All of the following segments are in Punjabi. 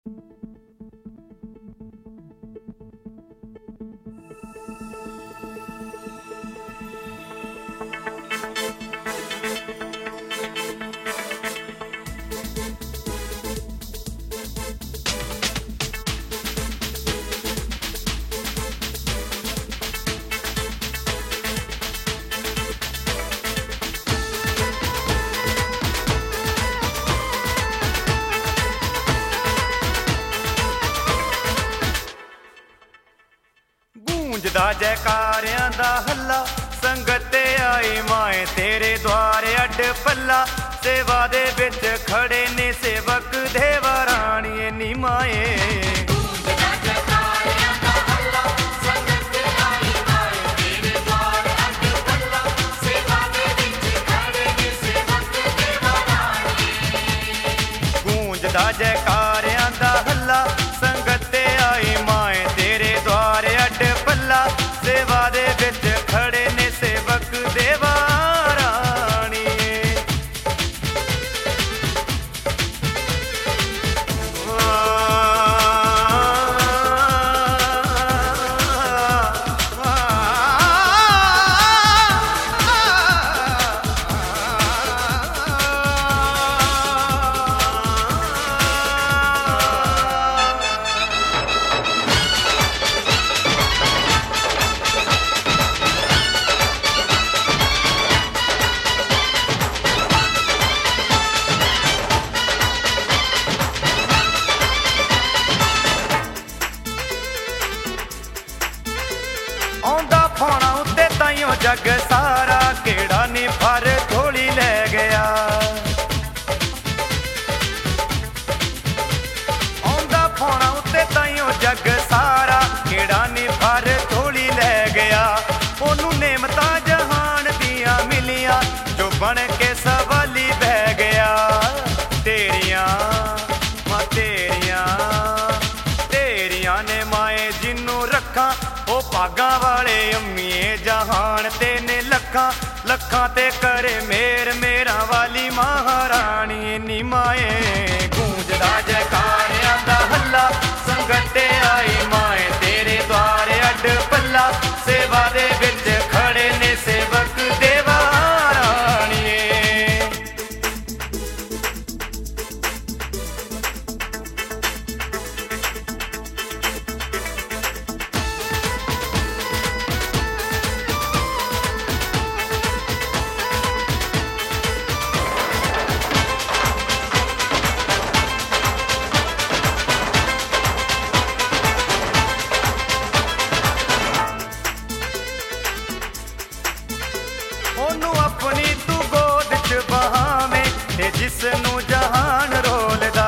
ਗੂੰਜਦਾ ਜੈਕਾਰਿਆਂ ਦਾ ਹੱਲਾ, ਸੰਗਤ ਤੇ ਆਈ ਮਾਏ ਤੇਰੇ ਦੁਆਰੇ ਅੱਡ ਪੱਲਾ। ਸੇਵਾ ਦੇ ਵਿੱਚ ਖੜੇ ਨੇ ਸੇਵਕ ਦੇਵਾ ਰਾਣੀਏ ਨੀ ਮਾਏ। ਗੂੰਜਦਾ ਜੈਕਾਰਿਆਂ ਦਾ ਹੱਲਾ, ਸੰਗਤ ਤੇ ਆਈ ਮਾਏ ਤੇਰੇ ਦੁਆਰੇ ਅੱਡ ਪੱਲਾ। ਸੇਵਾ ਦੇ ਵਿੱਚ ਖੜੇ ਨੇ ਸੇਵਕ ਦੇਵਾ ਰਾਣੀਏ। ਗੂੰਜਦਾ ਜੈਕਾਰਿਆਂ ਦਾ ਹੱਲਾ, ਸੰਗਤ ਤੇ ਆਈ ਮਾਏ ਤੇਰੇ ਦੁਆਰੇ ਅੱਡ ਪੱਲਾ। ਸੇਵਾ ਦੇ ਵਿੱਚ ਖੜੇ ਨੇ ਸੇਵਕ ਦੇਵਾ ਰਾਣੀਏ। ਆਉਂਦਾ ਫੋਣਾ ਉੱਤੇ ਤਾਈਓ ਜੱਗ ਸਾਰਾ, ਕਿਹੜਾ ਨੀ ਫਰ ਢੋਲੀ ਲੈ ਗਿਆ। ਆਉਂਦਾ ਫੋਣਾ ਉੱਤੇ ਤਾਈਓ ਜੱਗ ਸਾਰਾ, ਕਿਹੜਾ ਨੀ ਫਰ ਢੋਲੀ ਲੈ ਗਿਆ। ਉਹਨੂੰ ਨੇਮਤਾਂ ਜਹਾਨ ਦੀਆਂ ਮਿਲੀਆਂ, ਜੋ ਬਣ ਕੇ ਸਵਾਲੀ ਬਹਿ ਗਿਆ। ਤੇਰੀਆਂ ਮਾਂ ਤੇਰੀਆਂ ਨੇ ਮਾਏ ਜਿਹਨੂੰ ਰੱਖਾਂ, ਉਹ ਭਾਗਾਂ ਵਾਲੇ ਅੰਮੀਏ ਜਹਾਨ ਤੇ ਨੇ ਲੱਖਾਂ ਲੱਖਾਂ ਤੇ ਕਰੇ ਮੇਰ ਮੇਰਾ ਵਾਲੀ ਮਹਾਰਾਣੀ ਨੀ ਮਾਏ। ਗੂੰਜਦਾ ਜੈਕਾਰਿਆਂ ਦਾ ਹੱਲਾ, ਸੰਗਤ ਤੇ ਆਈ ਮਾਏ ਤੇਰੇ ਦੁਆਰੇ ਅੱਡ ਪੱਲਾ। ਸੇਵਾ ਦੇ ਵਿੱਚ ਖੜੇ ਨੇ ਸੇਵਕ ਦੇਵਾ ਰਾਣੀਏ। ਉਹਨੂੰ ਆਪਣੀ ਤੂੰ ਗੋਦ 'ਚ ਬਹਾਵੇਂ, ਤੇ ਜਿਸ ਨੂੰ ਜਹਾਨ ਰੋਲਦਾ।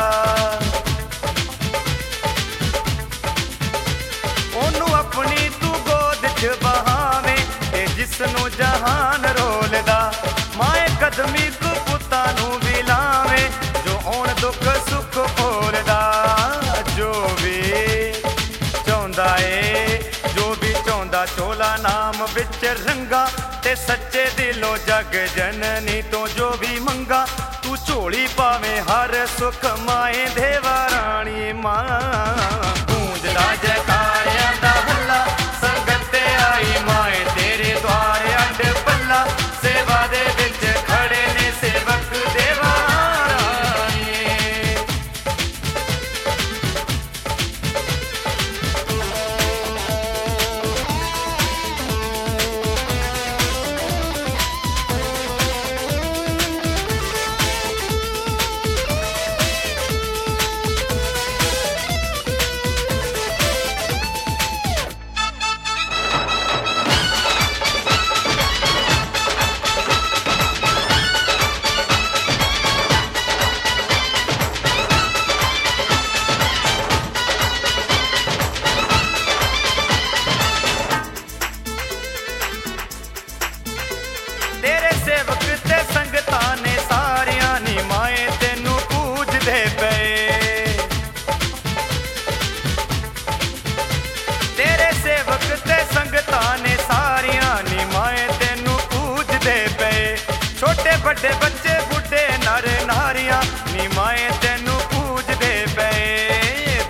ਉਹਨੂੰ ਆਪਣੀ ਤੂੰ ਗੋਦ 'ਚ ਬਹਾਵੇਂ, ਤੇ ਜਿਸ ਨੂੰ ਜਹਾਨ ਰੋਲਦਾ। ਮਾਏ ਕਦਮੀ ਕੁ ਪੁੱਤਾਂ ਨੂੰ ਵੀ ਲਾਵੇਂ, ਜੋ ਆਉਣ ਦੁੱਖ ਸੁੱਖ ਫੋਲਦਾ। ਜੋ ਵੀ ਚਾਹੁੰਦਾ ਏ, ਜੋ ਵੀ ਚਾਹੁੰਦਾ ਚੋਲਾ ਨਾਮ ਵਿੱਚ ਰੰਗਾ, ਤੇ ਸੱਚੇ ਦਿਲੋਂ ਜਗ ਜਨਨੀ ਤੋਂ ਜੋ ਵੀ ਮੰਗਾ। ਤੂੰ ਝੋਲੀ ਪਾਵੇਂ ਹਰ ਸੁਖ ਮਾਏ ਦੇਵਾ ਰਾਣੀ ਮਾਂ। ਗੂੰਜਦਾ ਜੈਕਾਰਿਆਂ ਦਾ ਹੱਲਾ, ਸੰਗਤ ਤੇ ਆਈ ਮਾਏ ਤੇਰੇ ਦੁਆਰੇ ਅੱਡ ਪੱਲਾ। ਸੇਵਾ ਦੇ ਵਿੱਚ ਖੜੇ ਨੇ ਸੇਵਕ ਦੇਵਾ ਰਾਣੀਏ। ਤੇਰੇ ਸੇਵਕ ਤੇ ਸੰਗਤਾਂ ਨੇ ਸਾਰਿਆਂ ਨੀ ਮਾਏ ਤੈਨੂੰ ਪੂਜਦੇ ਪਏ। ਤੇਰੇ ਸੇਵਕ ਤੇ ਸੰਗਤਾਂ ਨੇ ਸਾਰਿਆਂ ਨੀ ਮਾਏ ਤੈਨੂੰ ਪੂਜਦੇ ਪਏ। ਛੋਟੇ ਵੱਡੇ ਬੱਚੇ ਬੁੱਢੇ ਨਰ ਨਾਰੀਆਂ ਨੀ ਮਾਏ ਤੈਨੂੰ ਪੂਜਦੇ ਪਏ।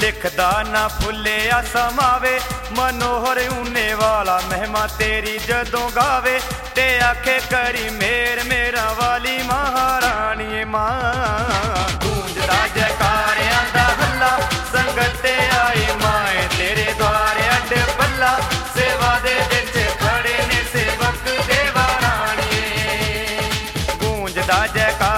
ਦਿਖਦਾ ਨਾ ਫੁੱਲਿਆ ਸਮਾਵੇ ਮਨੋਹਰ ਊਨੇ ਵਾਲਾ ਮਹਿਮਾ ਤੇਰੀ ਜਦੋਂ ਗਾਵੇ ਤੇ ਆਖੇ ਕਰੀ ਮੇਰ ਮੇਰਾ ਵਾਲੀ ਮਹਾਰਾਣੀਏ ਮਾਂ ਗੂੰਜਦਾ ਜੈਕਾਰਿਆਂ ਦਾ ਹੱਲਾ ਸੰਗਤ ਤੇ ਆਈ ਮਾਏ ਤੇਰੇ ਦੁਆਰ ਅੱਡ ਪੱਲਾ ਸੇਵਾ ਦੇ ਵਿੱਚ ਖੜੇ ਨੇ ਸੇਵਕ ਦੇਵਾ ਰਾਣੀਏ ਗੂੰਜਦਾ ਜੈਕਾਰ